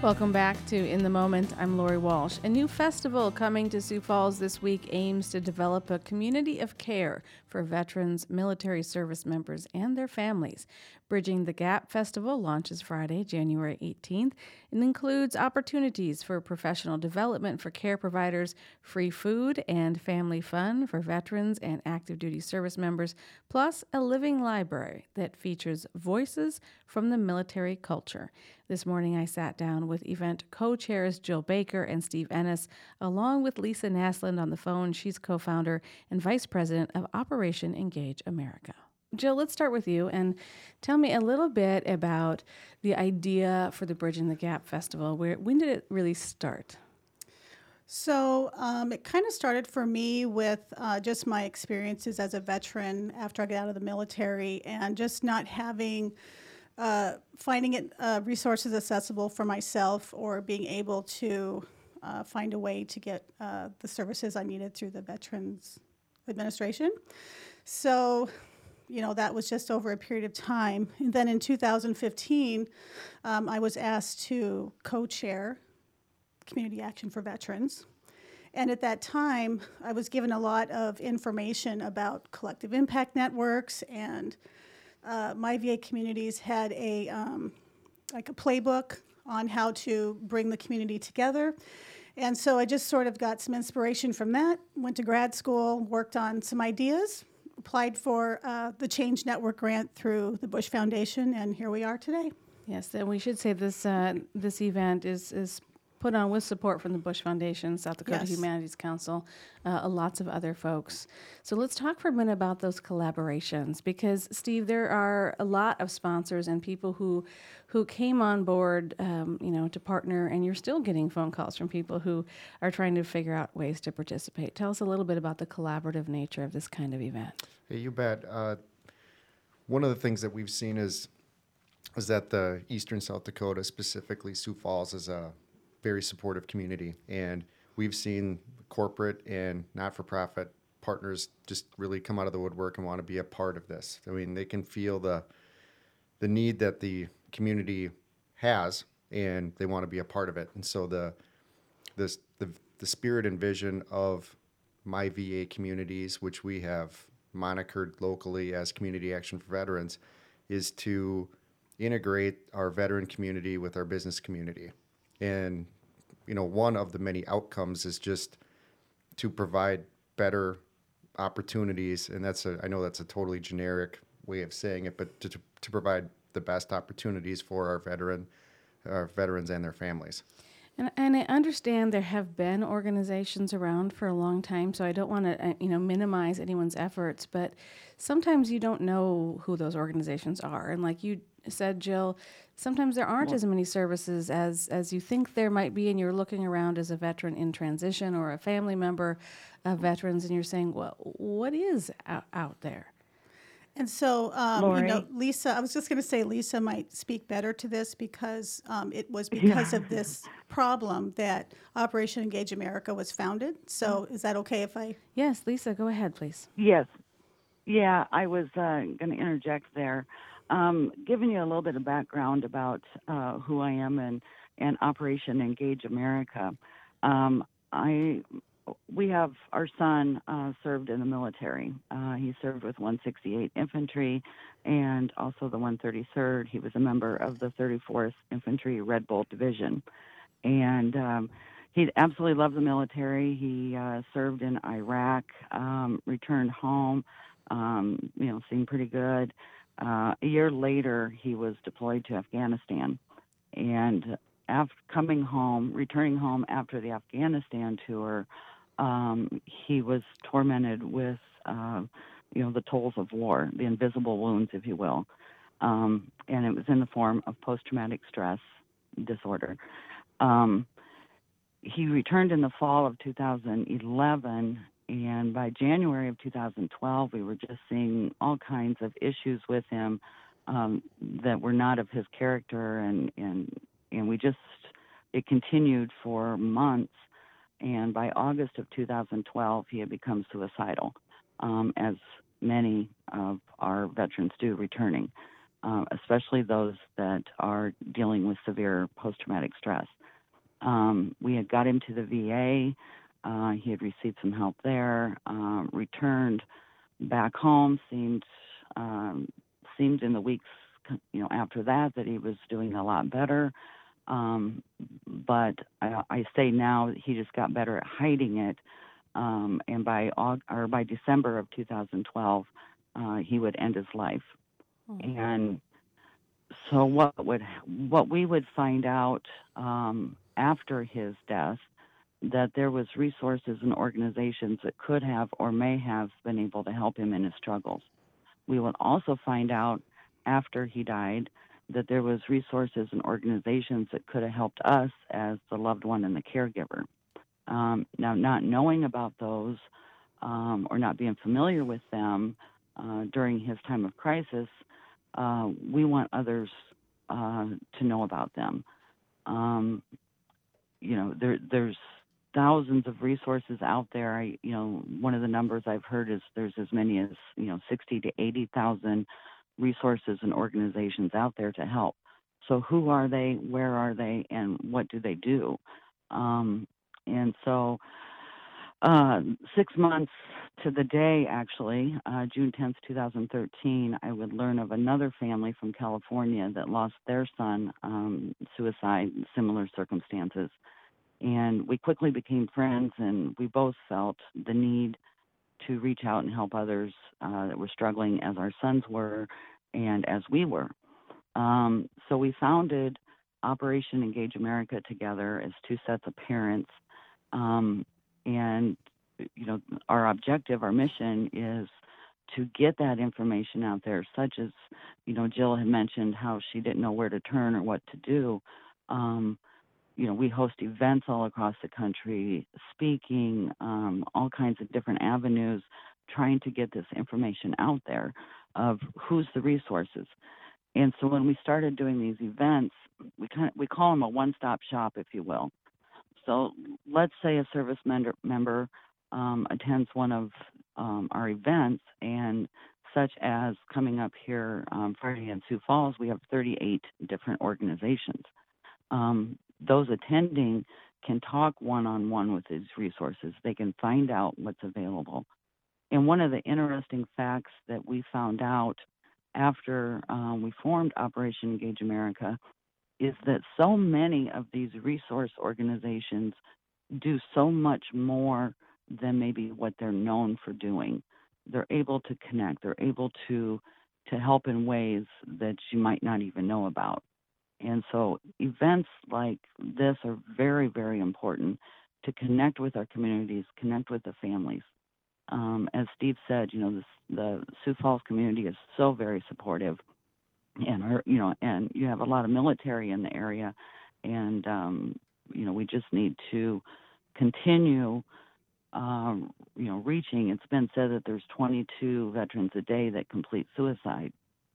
Welcome back to In the Moment. I'm Lori Walsh. A new festival coming to Sioux Falls this week aims to develop a community of care for veterans, military service members, and their families. Bridging the Gap Festival launches Friday, January 18th, and includes opportunities for professional development for care providers, free food and family fun for veterans and active duty service members, plus a living library that features voices from the military culture. This morning I sat down with event co-chairs Jill Baker and Steve Ennis, along with Lisa Naslund on the phone. She's co-founder and vice president of Operation Engage America. Jill, let's start with you and tell me a little bit about the idea for the Bridging the Gap Festival. When did it really start? So it kind of started for me with just my experiences as a veteran after I got out of the military and just not having, finding it resources accessible for myself or being able to find a way to get the services I needed through the Veterans Administration. So that was just over a period of time. And then in 2015, I was asked to co-chair Community Action for Veterans. And at that time, I was given a lot of information about collective impact networks, and my VA communities had a playbook on how to bring the community together. And so I just sort of got some inspiration from that, went to grad school, worked on some ideas, applied for the Change Network grant through the Bush Foundation, and here we are today. Yes, and we should say this event is put on with support from the Bush Foundation, South Dakota Humanities Council, lots of other folks. So let's talk for a minute about those collaborations, because Steve, there are a lot of sponsors and people who came on board, to partner, and you're still getting phone calls from people who are trying to figure out ways to participate. Tell us a little bit about the collaborative nature of this kind of event. Hey, you bet. One of the things that we've seen is that the Eastern South Dakota, specifically Sioux Falls, is a very supportive community, and we've seen corporate and not-for-profit partners just really come out of the woodwork and want to be a part of this. I mean, they can feel the need that the community has, and they want to be a part of it. And so the spirit and vision of my VA communities, which we have monikered locally as Community Action for Veterans, is to integrate our veteran community with our business community. And, one of the many outcomes is just to provide better opportunities. And I know that's a totally generic way of saying it, but to provide the best opportunities for our veterans and their families. And I understand there have been organizations around for a long time, so I don't want to, minimize anyone's efforts, but sometimes you don't know who those organizations are. And like you said, Jill, sometimes there aren't as many services as you think there might be, and you're looking around as a veteran in transition or a family member of veterans, and you're saying, well, what is out there? And so, Lisa, I was just going to say Lisa might speak better to this because it was because of this problem that Operation Engage America was founded. So is that okay if I? Yes, Lisa, go ahead, please. Yes. Yeah, I was going to interject there. Giving you a little bit of background about who I am and Operation Engage America. We have our son served in the military. He served with 168 Infantry and also the 133rd. He was a member of the 34th Infantry Red Bolt Division. And he absolutely loved the military. He served in Iraq, returned home, seemed pretty good. A year later, he was deployed to Afghanistan. And after returning home after the Afghanistan tour, he was tormented with, the tolls of war, the invisible wounds, if you will. And it was in the form of post-traumatic stress disorder. He returned in the fall of 2011, and by January of 2012, we were just seeing all kinds of issues with him that were not of his character, and it continued for months. And by August of 2012, he had become suicidal, as many of our veterans do returning. especially those that are dealing with severe post-traumatic stress. We had got him to the VA. He had received some help there, returned back home, seemed in the weeks after that he was doing a lot better. But I say now that he just got better at hiding it. And by December of 2012, he would end his life. Mm-hmm. And so what we would find out after his death, that there was resources and organizations that could have or may have been able to help him in his struggles. We would also find out after he died that there was resources and organizations that could have helped us as the loved one and the caregiver. Now, not knowing about those or not being familiar with them during his time of crisis, we want others to know about them. There's thousands of resources out there. One of the numbers I've heard is there's as many as 60 to 80,000 resources and organizations out there to help. So who are they? Where are they? And what do they do? And so 6 months to the day, actually, June 10th, 2013, I would learn of another family from California that lost their son, suicide, similar circumstances. And we quickly became friends, and we both felt the need to reach out and help others that were struggling as our sons were and as we were. So we founded Operation Engage America together as two sets of parents. And our objective, our mission is to get that information out there, such as, Jill had mentioned how she didn't know where to turn or what to do. We host events all across the country, speaking, all kinds of different avenues, trying to get this information out there of who's the resources. And so when we started doing these events, we call them a one-stop shop, if you will. So let's say a service member attends one of our events, and such as coming up here Friday in Sioux Falls, we have 38 different organizations. Those attending can talk one-on-one with these resources. They can find out what's available. And one of the interesting facts that we found out after we formed Operation Engage America is that so many of these resource organizations do so much more than maybe what they're known for doing. They're able to connect. They're able to help in ways that you might not even know about. And so events like this are very, very important to connect with our communities, connect with the families. As Steve said, the Sioux Falls community is so very supportive, and and you have a lot of military in the area, and we just need to continue, reaching. It's been said that there's 22 veterans a day that complete suicide.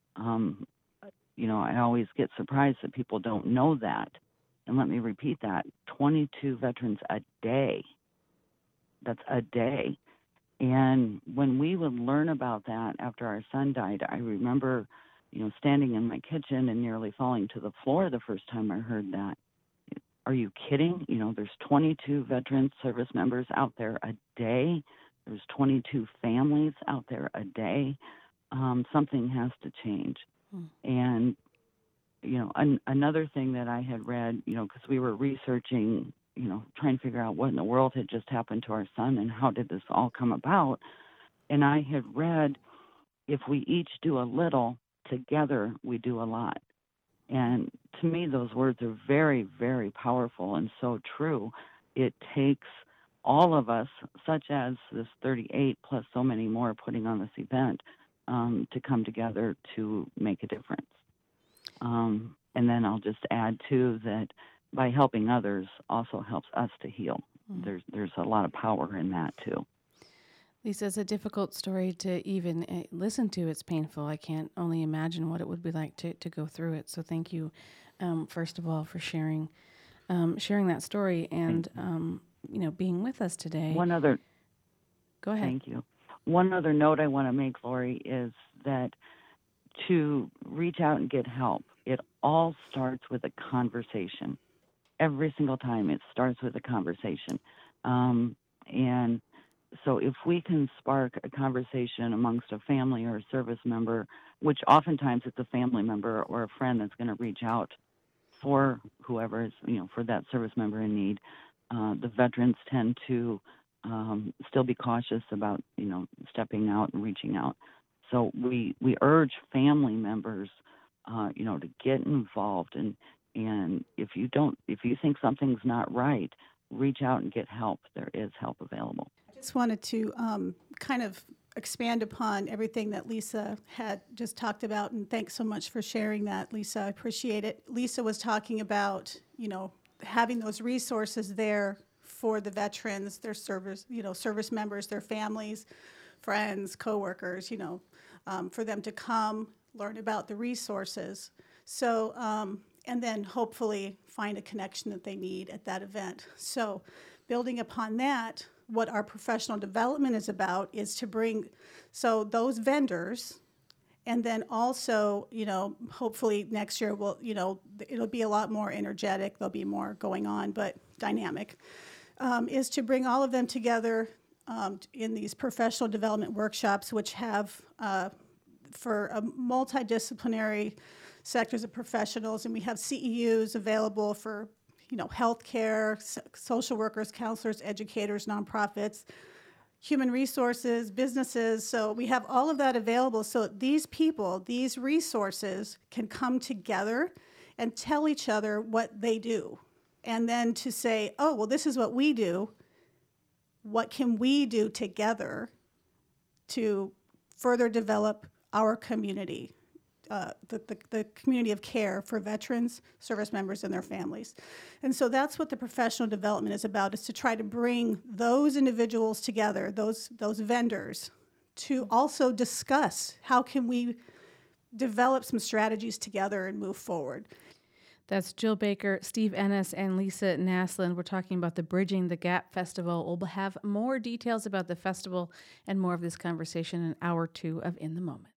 I always get surprised that people don't know that. And let me repeat that, 22 veterans a day. That's a day. And when we would learn about that after our son died, I remember, standing in my kitchen and nearly falling to the floor the first time I heard that. Are you kidding? There's 22 veteran service members out there a day. There's 22 families out there a day. Something has to change. And, another thing that I had read, because we were researching, trying to figure out what in the world had just happened to our son and how did this all come about. And I had read, if we each do a little, together we do a lot. And to me, those words are very, very powerful and so true. It takes all of us, such as this 38 plus so many more putting on this event, to come together to make a difference. And then I'll just add, too, that by helping others also helps us to heal. There's a lot of power in that, too. Lisa, it's a difficult story to even listen to. It's painful. I can't only imagine what it would be like to go through it. So thank you, first of all, for sharing that story and, being with us today. Go ahead. Thank you. One other note I want to make, Lori, is that to reach out and get help. It all starts with a conversation. Every single time it starts with a conversation. And so if we can spark a conversation amongst a family or a service member, which oftentimes it's a family member or a friend that's going to reach out for whoever is, for that service member in need, the veterans tend to still be cautious about, stepping out and reaching out. So we urge family members, to get involved, and if you think something's not right, reach out and get help. There is help available. I just wanted to kind of expand upon everything that Lisa had just talked about, and thanks so much for sharing that, Lisa. I appreciate it. Lisa was talking about, having those resources there for the veterans, their service members, their families, friends, coworkers, for them to come learn about the resources. So, and then hopefully find a connection that they need at that event. So building upon that, what our professional development is about is to bring, so those vendors, and then also, hopefully next year it'll be a lot more energetic, there'll be more going on, but dynamic, is to bring all of them together in these professional development workshops, which have for a multidisciplinary sectors of professionals, and we have CEUs available for, healthcare, social workers, counselors, educators, nonprofits, human resources, businesses. So we have all of that available. So these people, these resources can come together and tell each other what they do. And then to say, oh, well, this is what we do. What can we do together to further develop our community, the community of care for veterans, service members, and their families? And so that's what the professional development is about, is to try to bring those individuals together, those vendors, to also discuss how can we develop some strategies together and move forward. That's Jill Baker, Steve Ennis, and Lisa Naslund. We're talking about the Bridging the Gap Festival. We'll have more details about the festival and more of this conversation in hour 2 of In the Moment.